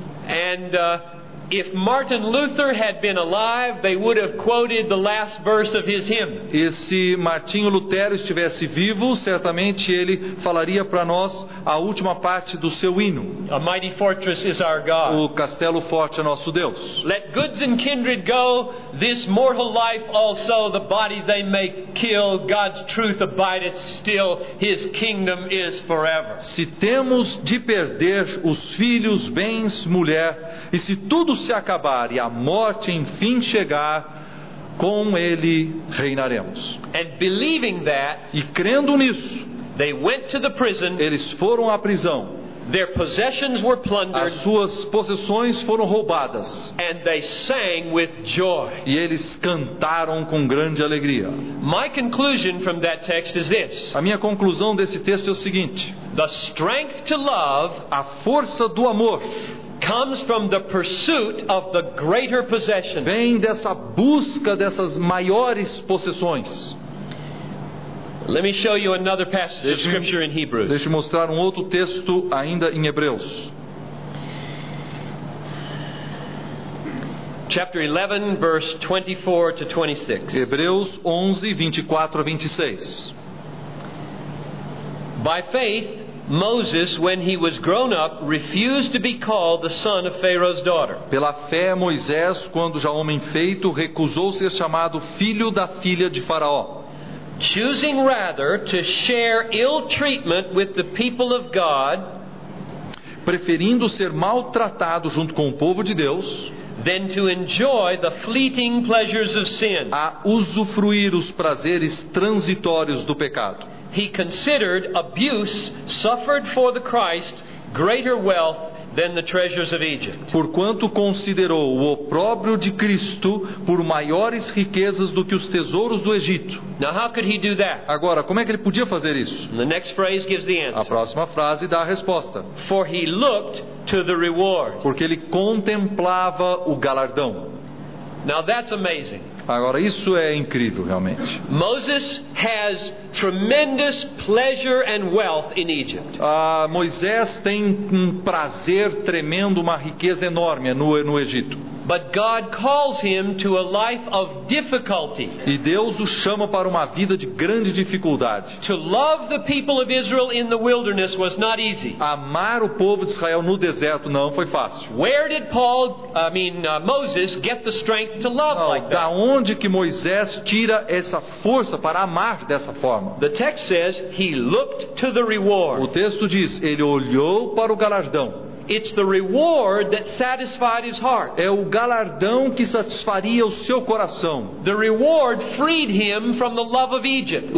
And if Martin Luther had been alive, they would have quoted the last verse of his hymn. E se Martinho Lutero estivesse vivo, certamente ele falaria para nós a última parte do seu hino. A mighty fortress is our God. O castelo forte é nosso Deus. Let goods and kindred go, this mortal life also, the body they may kill, God's truth abideth still, His kingdom is forever. Se temos de perder os filhos, bens, mulher, e se tudo se acabar e a morte enfim chegar, com ele reinaremos. And believing that, e crendo nisso, they went to the prison, eles foram à prisão. Their possessions were plundered, as suas possessões foram roubadas. And they sang with joy. E eles cantaram com grande alegria. My conclusion from that text is this. A minha conclusão desse texto é o seguinte: the strength to love, a força do amor, comes from the pursuit of the greater possession. Vem dessa busca dessas maiores possessões. Let me show you another passage of scripture in Hebrews. Deixa eu mostrar um outro texto ainda em Hebreus. Chapter 11, verse 24 to 26. Hebreus 11, 24 a 26. By faith, Moses, when he was grown up, refused to be called the son of Pharaoh's daughter. Pela fé, Moisés, quando já homem feito, recusou ser chamado filho da filha de Faraó, choosing rather to share ill treatment with the people of God preferindo ser maltratado junto com o povo de Deus, than to enjoy the fleeting pleasures of sin. a usufruir os prazeres transitórios do pecado. He considered abuse suffered for the Christ greater wealth than the treasures of Egypt. Porquanto considerou o opróbrio de Cristo por maiores riquezas do que os tesouros do Egito. Now how could he do that? Agora, como é que ele podia fazer isso? The next phrase gives the A answer. próxima frase dá a resposta. For he looked to the reward. Porque ele contemplava o galardão. Now that's amazing. Agora, isso é incrível, realmente. Moses has tremendous pleasure and wealth in Egypt. Moisés tem um prazer tremendo, uma riqueza enorme no Egito. But God calls him to a life of difficulty. E Deus o chama para uma vida de grande dificuldade. To love the people of Israel in the wilderness was not easy. Amar o povo de Israel no deserto não foi fácil. Where did Moses get the strength to love like Da that? onde que Moisés tira essa força para amar dessa forma? The text says he looked to the O reward. texto diz, ele olhou para o galardão. It's the reward that satisfied his heart. É o galardão que satisfaria o seu coração. The reward freed him from the love of Egypt.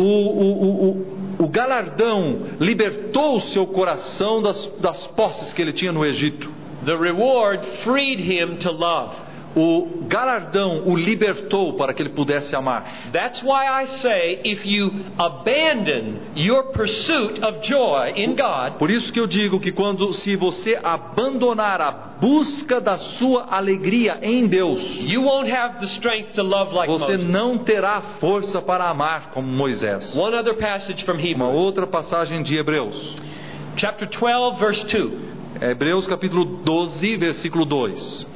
O galardão libertou o seu coração das posses que ele tinha no Egito. The reward freed him to love. O galardão o libertou para que ele pudesse amar. That's why I say, if you abandon your pursuit of joy in God, Por isso que eu digo que se você abandonar a busca da sua alegria em Deus, you won't have the strength to love like você Moses. não terá força para amar como Moisés. One other passage from Uma Hebrews, outra passagem de Hebreus. chapter 12, verse 2. Hebreus capítulo 12, versículo 2.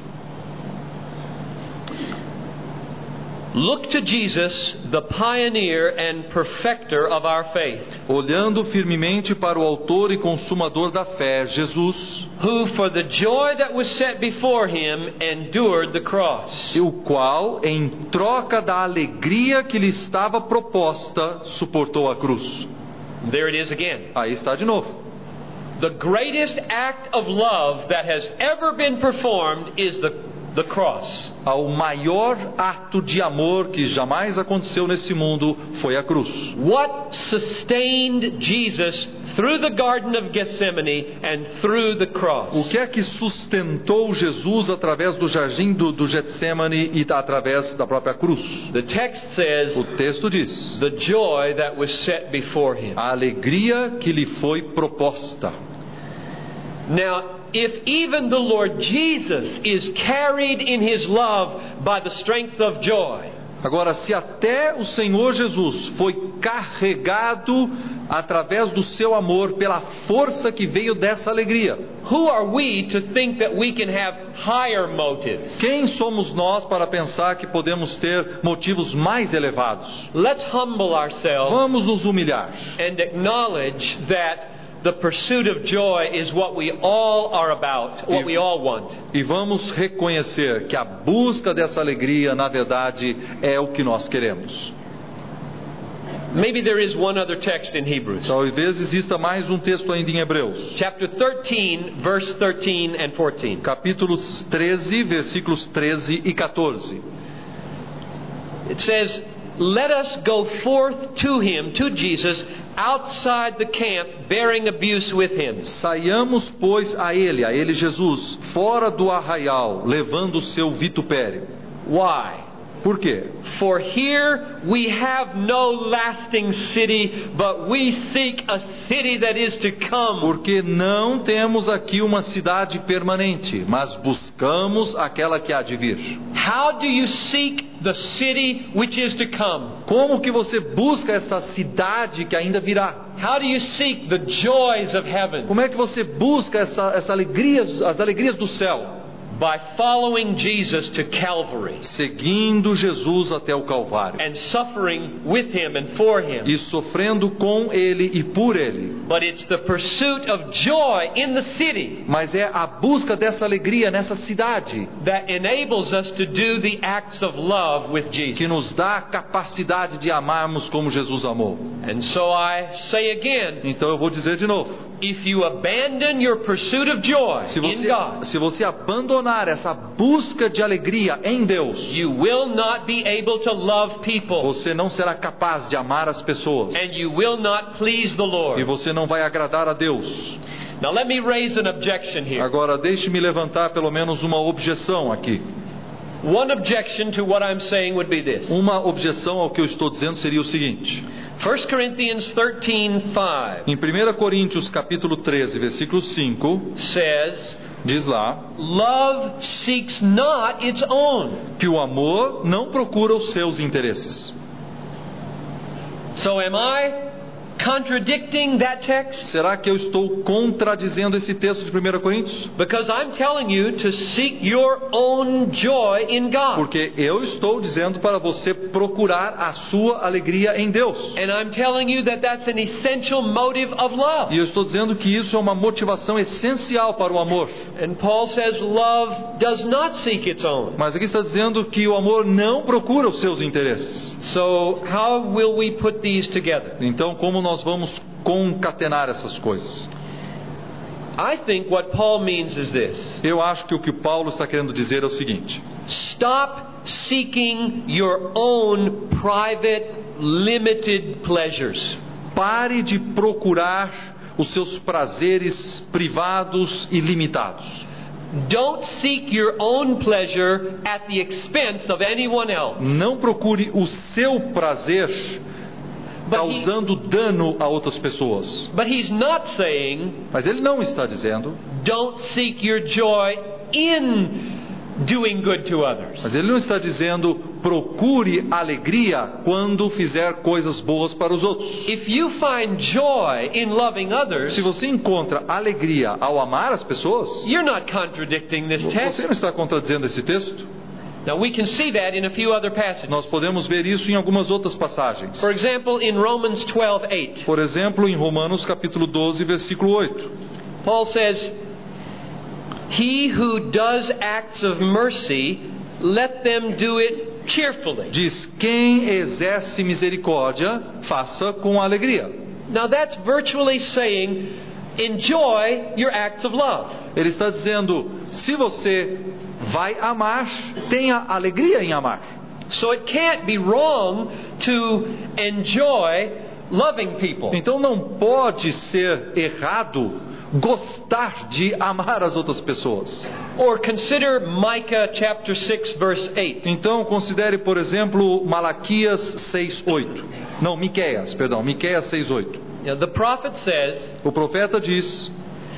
Look to Jesus, the pioneer and perfecter of our faith, Olhando firmemente para o autor e consumador da fé, Jesus, who for the joy that was set before him endured the cross, o qual, em troca da alegria que lhe estava proposta, suportou a cruz. There it is again. Aí está de novo. The greatest act of love that has ever been performed is the cross. O maior ato de amor que jamais aconteceu nesse mundo foi a cruz. What sustained Jesus through the Garden of Gethsemane and through the cross? O que é que sustentou Jesus através do jardim do Getsemane e através da própria cruz? The text says, O texto diz: the joy that was set before him. a alegria que lhe foi proposta. Now, if even the Lord Jesus is carried in his love by the strength of joy, Agora, se até o Senhor Jesus foi carregado através do seu amor pela força que veio dessa alegria, who are we to think that we can have higher motives? quem somos nós para pensar que podemos ter motivos mais elevados? Let's humble ourselves Vamos nos humilhar and acknowledge that the pursuit of joy is what we all are about, what we all want. e vamos reconhecer que a busca dessa alegria, na verdade, é o que nós queremos. Maybe there is one other text in Hebrews. Talvez exista mais um texto ainda em Hebreus. Chapter 13, verse 13 and 14. Capítulos 13, versículos 13 e 14. It says, let us go forth to him, to Jesus, outside the camp, bearing abuse with him. Saiamos, pois, a ele Jesus, fora do arraial, levando o seu vitupério. Why? Por quê? For here we have no lasting city, but we seek a city that is to come. Porque não temos aqui uma cidade permanente, mas buscamos aquela que há de vir. How do you seek the city which is to come? Como que você busca essa cidade que ainda virá? How do you seek the joys of heaven? Como é que você busca as alegrias do céu? by following Jesus to Calvary seguindo Jesus até o Calvário and suffering with Him and for Him. e sofrendo com Ele e por Ele. But it's the pursuit of joy in the city Mas é a busca dessa alegria nessa cidade that enables us to do the acts of love with Jesus. que nos dá a capacidade de amarmos como Jesus amou. And so I say again, Então eu vou dizer de novo: if you abandon your pursuit of joy in God, se você abandonar essa busca de alegria em Deus, you will not be able to love people, você não será capaz de amar as pessoas and you will not please the e Lord. você não vai agradar a Deus. Now let me raise an objection here. Agora deixe-me levantar pelo menos uma objeção aqui. One objection to what I'm saying would be this. Uma objeção ao que eu estou dizendo seria o seguinte: 1 Corinthians 13:5 em 1 Coríntios capítulo 13, versículo 5, says, diz lá love seeks not its own. que o amor não procura os seus interesses. So am I contradicting that text? Será que eu estou contradizendo esse texto de 1 Coríntios? Because I'm telling you to seek your own joy in God. Porque eu estou dizendo para você procurar a sua alegria em Deus. And I'm telling you that that's an essential motive of love. E eu estou dizendo que isso é uma motivação essencial para o amor. And Paul says love does not seek its own. Mas aqui está dizendo que o amor não procura os seus interesses. So how will we put these together? Então, como nós vamos concatenar essas coisas? I think what Paul means is this. Eu acho que o que Paulo está querendo dizer é o seguinte: Stop seeking your own private, limited pleasures. pare de procurar os seus prazeres privados e limitados. Don't seek your own pleasure at the expense of anyone else. Não procure o seu prazer causando dano a outras pessoas. But he's not saying, Mas ele não está dizendo, don't seek your joy in doing good to others. mas ele não está dizendo, procure alegria quando fizer coisas boas para os outros. If you find joy in loving others, Se você encontra alegria ao amar as pessoas, you're not contradicting this text. você não está contradizendo esse texto. Now we can see that in a few other passages. Nós podemos ver isso em algumas outras passagens. For example, in Romans 12:8, Por exemplo, em Romanos capítulo 12, versículo 8. Paul says, "He who does acts of mercy, let them do it cheerfully." Diz, quem exerce misericórdia, faça com alegria. Now that's virtually saying, enjoy your acts of love. Ele está dizendo, se você vai amar, tenha alegria em amar. So it can't be wrong to enjoy loving people. Então não pode ser errado gostar de amar as outras pessoas. Or consider Micah chapter 6 verse 8. Então considere, por exemplo, Malaquias 6:8. Não, Miqueias 6:8. The prophet says, O profeta diz,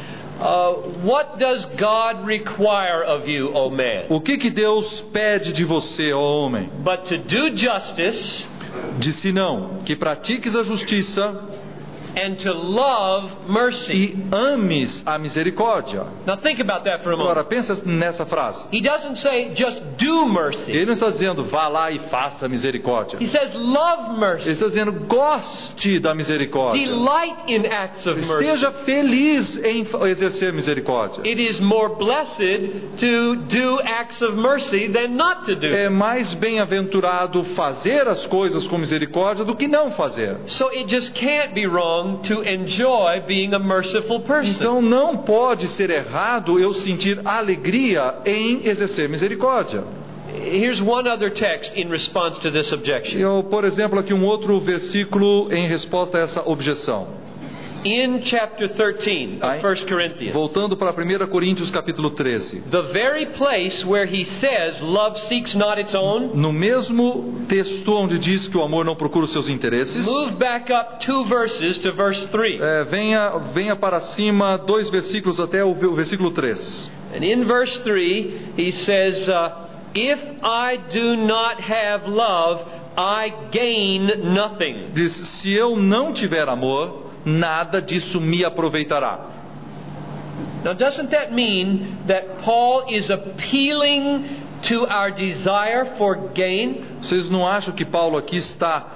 what does God require of you, O man? o que Deus pede de você, ó homem? But to do justice Disse não, que pratiques a justiça and to love mercy. e ames a misericórdia. Now think about that for a Agora, moment. pensa nessa frase. He doesn't say just do mercy. Ele não está dizendo, vá lá e faça a misericórdia. He says love Ele mercy. está dizendo, goste da misericórdia. Delight in acts of mercy. Esteja feliz em exercer misericórdia. It is more blessed to do acts of mercy than not to do. É mais bem-aventurado fazer as coisas com misericórdia do que não fazer. So it just can't be wrong to enjoy being a merciful person. Então não pode ser errado eu sentir alegria em exercer misericórdia. Here's one other text in response to this objection. Eu, por exemplo, aqui um outro versículo em resposta a essa objeção. In chapter 13 of 1 Corinthians, Voltando para 1 Coríntios capítulo 13. the very place where he says love seeks not its own, No mesmo texto onde diz que o amor não procura os seus interesses, move back up 2 verses to verse 3. venha para cima 2 versículos até o versículo 3. And in verse 3 he says, if I do not have love, I gain nothing. Diz, se eu não tiver amor, nada disso me aproveitará. Now, doesn't that mean that Paul is appealing to our desire for gain? Vocês não acham que Paulo aqui está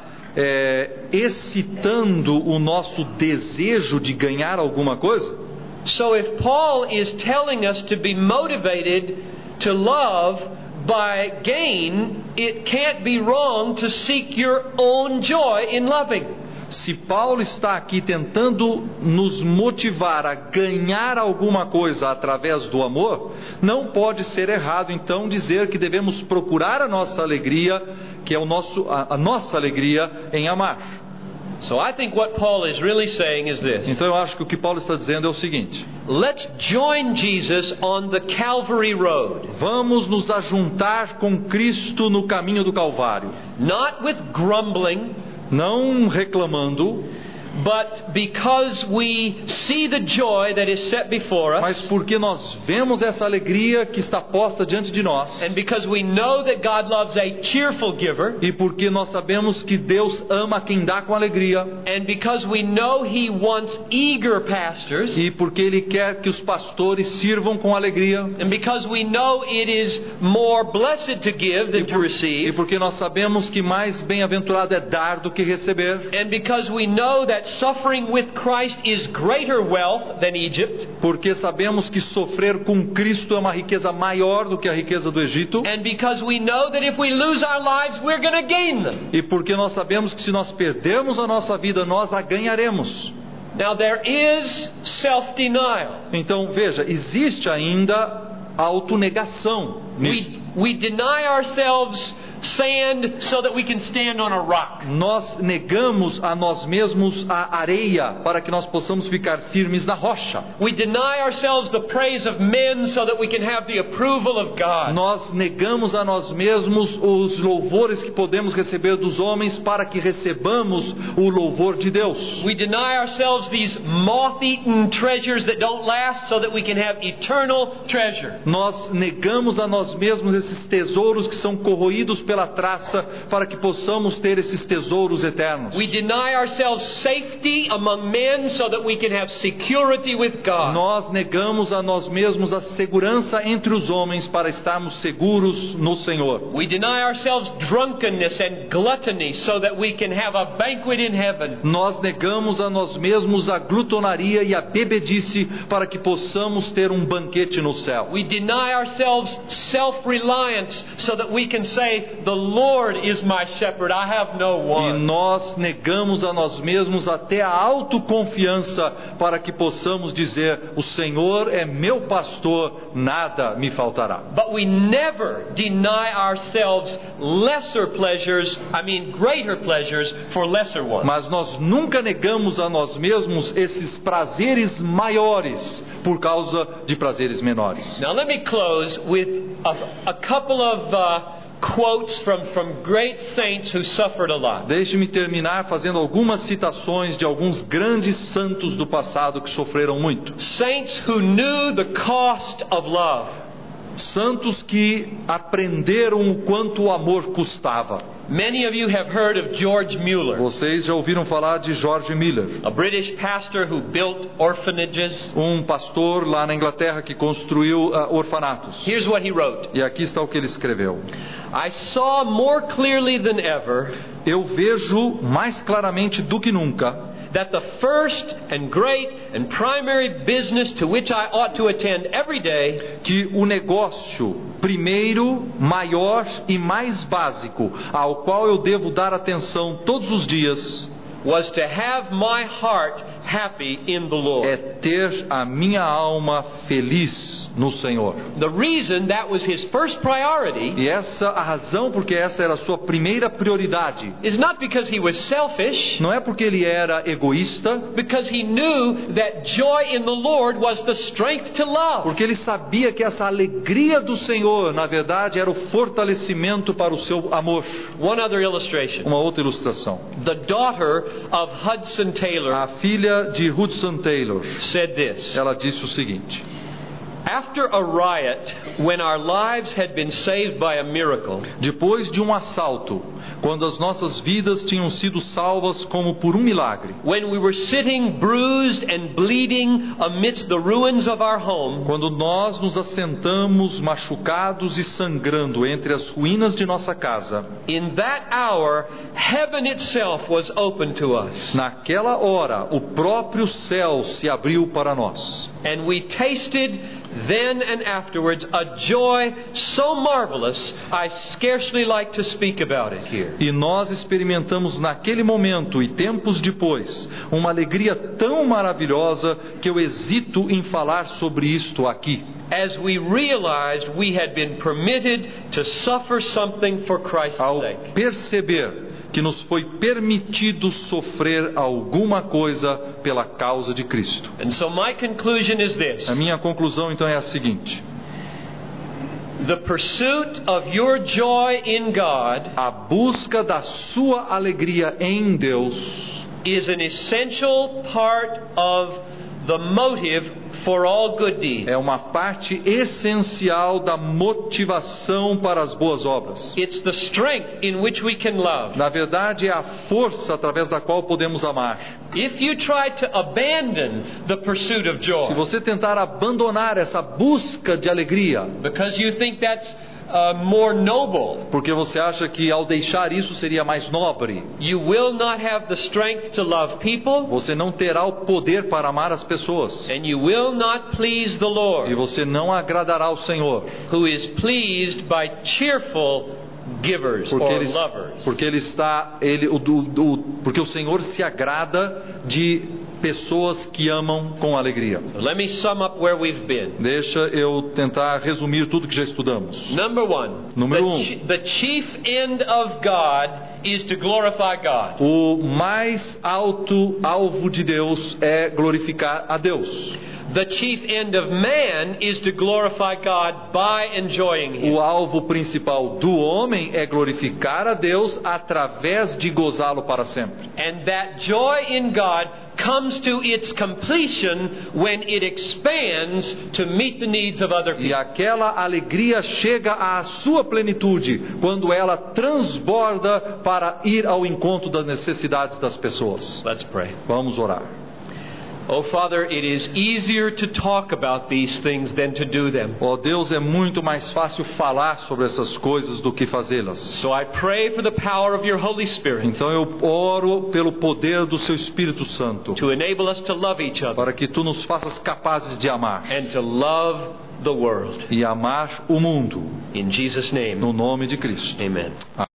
excitando o nosso desejo de ganhar alguma coisa? So if Paul is telling us to be motivated to love by gain, it can't be wrong to seek your own joy in loving. Se Paulo está aqui tentando nos motivar a ganhar alguma coisa através do amor, não pode ser errado então dizer que devemos procurar a nossa alegria, que é a nossa alegria em amar. So I think what Paul is really saying is this. Então eu acho que o que Paulo está dizendo é o seguinte: Let's join Jesus on the Calvary road. Vamos nos ajuntar com Cristo no caminho do Calvário. Not with grumbling, não reclamando, but because we see the joy that is set before us, mas porque nós vemos essa alegria que está posta diante de nós, and because we know that God loves a cheerful giver, e porque nós sabemos que Deus ama quem dá com alegria, and because we know He wants eager pastors, e porque Ele quer que os pastores sirvam com alegria, and because we know it is more blessed to give than to e receive, porque nós sabemos que mais bem-aventurado é dar do que receber, and because we know that suffering with Christ is greater wealth than Egypt, porque sabemos que sofrer com Cristo é uma riqueza maior do que a riqueza do Egito, and because we know that if we lose our lives, we're going to gain them. e porque nós sabemos que se nós perdermos a nossa vida, nós a ganharemos. Now there is self-denial. Então veja, existe ainda autonegação nisso. We deny ourselves sand so that we can stand on a rock. Nós negamos a nós mesmos a areia para que nós possamos ficar firmes na rocha. We deny ourselves the praise of men so that we can have the approval of God. Nós negamos a nós mesmos os louvores que podemos receber dos homens para que recebamos o louvor de Deus. We deny ourselves these moth-eaten treasures that don't last so that we can have eternal treasure. Nós negamos a nós mesmos esses tesouros que são corroídos pela traça para que possamos ter esses tesouros eternos. We deny ourselves safety among men so that we can have security with God. Nós negamos a nós mesmos a segurança entre os homens para estarmos seguros no Senhor. We deny ourselves drunkenness and gluttony so that we can have a banquet in heaven. Nós negamos a nós mesmos a glutonaria e a bebedice para que possamos ter um banquete no céu. We deny ourselves self-reliance so that we can say, "The Lord is my shepherd, I have no E want." nós negamos a nós mesmos até a autoconfiança para que possamos dizer: o Senhor é meu pastor, nada me faltará. But we never deny ourselves greater pleasures for lesser ones. Mas nós nunca negamos a nós mesmos esses prazeres maiores por causa de prazeres menores. Now let me close with a couple of quotes from great saints who suffered a lot. Deixe-me terminar fazendo algumas citações de alguns grandes santos do passado que sofreram muito. Saints who knew the cost of love. Santos que aprenderam o quanto o amor custava. Many of you have heard of George Mueller, Vocês já ouviram falar de George Miller, a British pastor who built orphanages. um pastor lá na Inglaterra que construiu orfanatos. Here's what he wrote. E aqui está o que ele escreveu: I saw more clearly than ever eu vejo mais claramente do que nunca that the first and great and primary business to which I ought to attend every day que o negócio primeiro, maior e mais básico ao qual eu devo dar atenção todos os dias was to have my heart happy in the é Lord. ter a minha alma feliz no Senhor. The reason that was his first priority E a razão porque essa era a sua primeira prioridade is not because he was selfish, não é porque ele era egoísta, because he knew that joy in the Lord was the strength to love. porque ele sabia que essa alegria do Senhor, na verdade, era o fortalecimento para o seu amor. One other illustration. Uma outra ilustração. The daughter of Hudson Taylor A filha de Hudson Taylor, said this. ela disse o seguinte: After a riot, when our lives had been saved by a miracle, Depois de um assalto, quando as nossas vidas tinham sido salvas como por um milagre, when we were sitting bruised and bleeding amidst the ruins of our home, quando nós nos assentamos machucados e sangrando entre as ruínas de nossa casa, in that hour, heaven itself was open to us. naquela hora o próprio céu se abriu para nós. And we tasted then and afterwards a joy so marvelous, I scarcely like to speak about it here. E nós experimentamos naquele momento e tempos depois uma alegria tão maravilhosa que eu hesito em falar sobre isto aqui. As we realized we had been permitted to suffer something for Christ's Ao sake. perceber que nos foi permitido sofrer alguma coisa pela causa de Cristo. And so my conclusion is this: A minha conclusão então é a seguinte: the pursuit of your joy in God a busca da sua alegria em Deus is an essential part of the motive for all good deeds. é uma parte essencial da motivação para as boas obras. It's the strength in which we can love. Na verdade, é a força através da qual podemos amar. If you try to abandon the pursuit of Se joy você tentar abandonar essa busca de alegria, because you think that's more noble, porque você acha que ao deixar isso seria mais nobre, you will not have the strength to love people, você não terá o poder para amar as pessoas, and you will not please the e Lord, você não agradará ao Senhor, who is pleased by cheerful givers or lovers. porque o Senhor se agrada de pessoas que amam com alegria. So let me sum up where we've been. Deixa eu tentar resumir tudo que já estudamos. Number one, Número the chief end of God is to glorify God. O mais alto alvo de Deus é glorificar a Deus. The chief end of man is to glorify God by enjoying Him. O alvo principal do homem é glorificar a Deus através de gozá-lo para sempre. And that joy in God comes to its completion when it expands to meet the needs of other E people. aquela alegria chega à sua plenitude quando ela transborda para ir ao encontro das necessidades das pessoas. Let's pray. Vamos orar. Oh Father, it is easier to talk about these things than to do them. Ó Deus, é muito mais fácil falar sobre essas coisas do que fazê-las. So I pray for the power of your Holy Spirit Então eu oro pelo poder do seu Espírito Santo, to enable us to love each other para que tu nos faças capazes de amar and to love the world. e amar o mundo, In Jesus' name, no nome de Cristo. amen.